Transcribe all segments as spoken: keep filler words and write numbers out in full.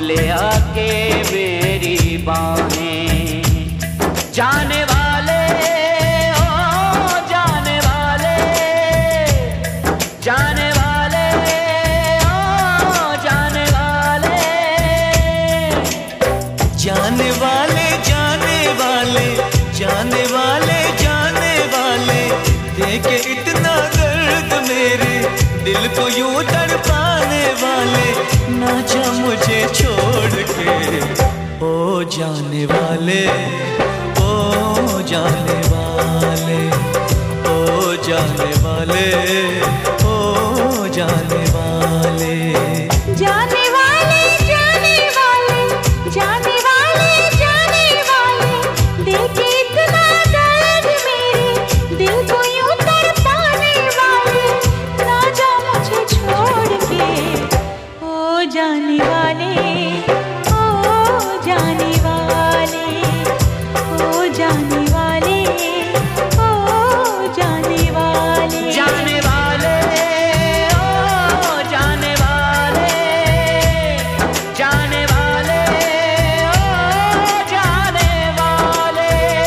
ले आके मेरी बाहें। जाने वाले ओ जाने वाले, जाने वाले ओ जाने वाले, जाने वाले जाने वाले जाने वाले जाने वाले, देखे इतना दर्द मेरे दिल को यूं तड़पाने वाले, ना जा मुझे छोड़ के ओ जाने वाले, ओ जाने वाले, ओ जाने वाले, ओ जाने वाले। जाने वाले जाने वाले जाने वाले जाने वाले, देखे इतना दर्द मेरे दिल को यूं तड़पाने वाले, ना जा मुझे छोड़ के ओ जाने वाले, ओ जाने वाले, ओ जाने वाले, ओ जाने वाले। जाने वाले ओ जाने वाले, जाने वाले ओ जाने वाले।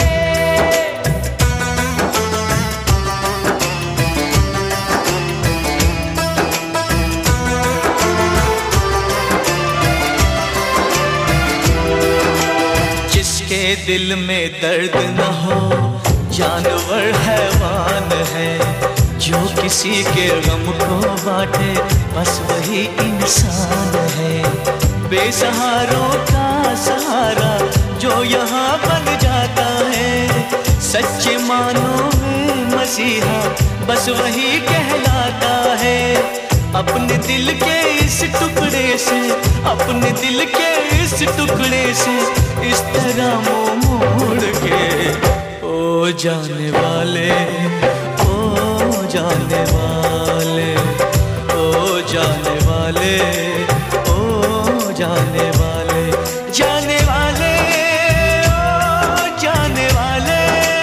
जिसके दिल में दर्द न हो जानवर हैवान है, जो किसी के गम को बांटे बस वही इंसान है। बेसहारों का सहारा जो यहाँ बन जाता है, सच्चे मानों में मसीहा बस वही कहलाता है। अपने दिल के इस टुकड़े से, अपने दिल के इस टुकड़े से इस तरह मुंह मोड़ के ओ जाने वाले, ओ जाने वाले, ओ जाने वाले, ओ जाने वाले, जाने वाले, ओ जाने वाले,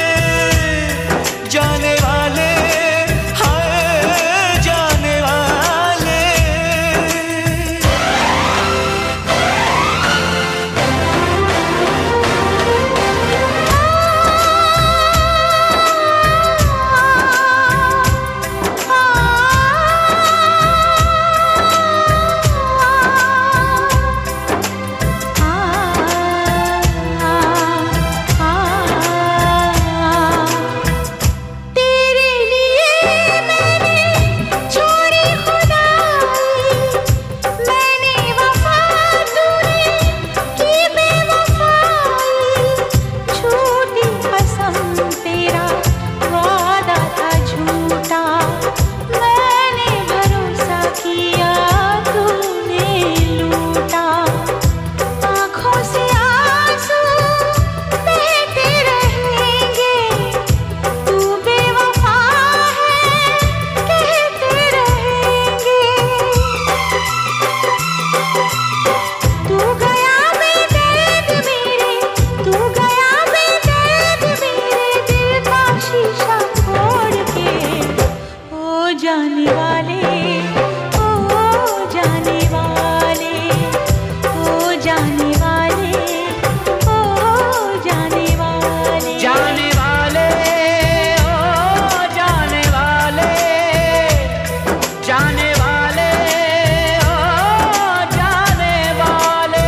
जाने वाले, हाय जाने वाले। जाने वाले ओ जाने वाले, ओ जाने वाले, ओ जाने वाले। जाने वाले ओ जाने वाले, जाने वाले ओ जाने वाले।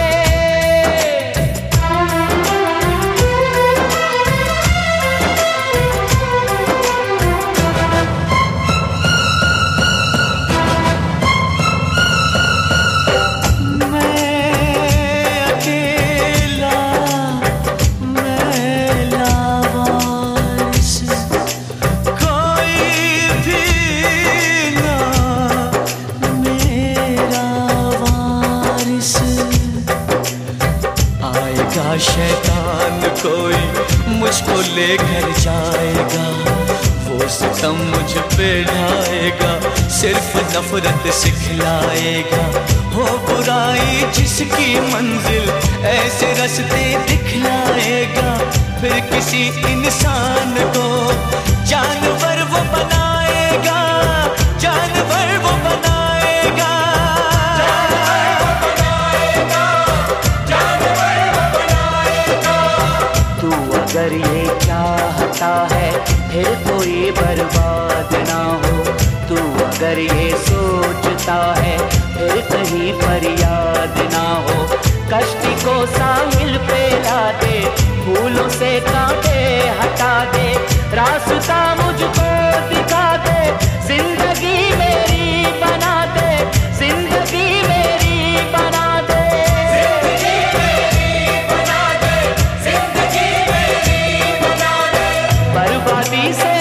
शैतान कोई मुझको लेकर जाएगा, वो सितम मुझ पे ढाएगा, सिर्फ नफरत सिखलाएगा। हो बुराई जिसकी मंजिल ऐसे रास्ते दिखलाएगा, फिर किसी इंसान को जानवर वो बनाएगा, जानवर वो बनाएगा, जानवर वो बनाएगा, सोचता है फिर कोई बर्बाद ना हो। तू अगर ये सोचता है फिर कहीं फरियाद ना हो। कश्ती को साहिल पे ला दे, फूलों से कांटे हटा दे, रास्ता मुझको दिखा दे, जिंदगी मेरी बना दे, जिंदगी मेरी बना दे, जिंदगी मेरी बना दे, जिंदगी मेरी बना दे। बर्बादी से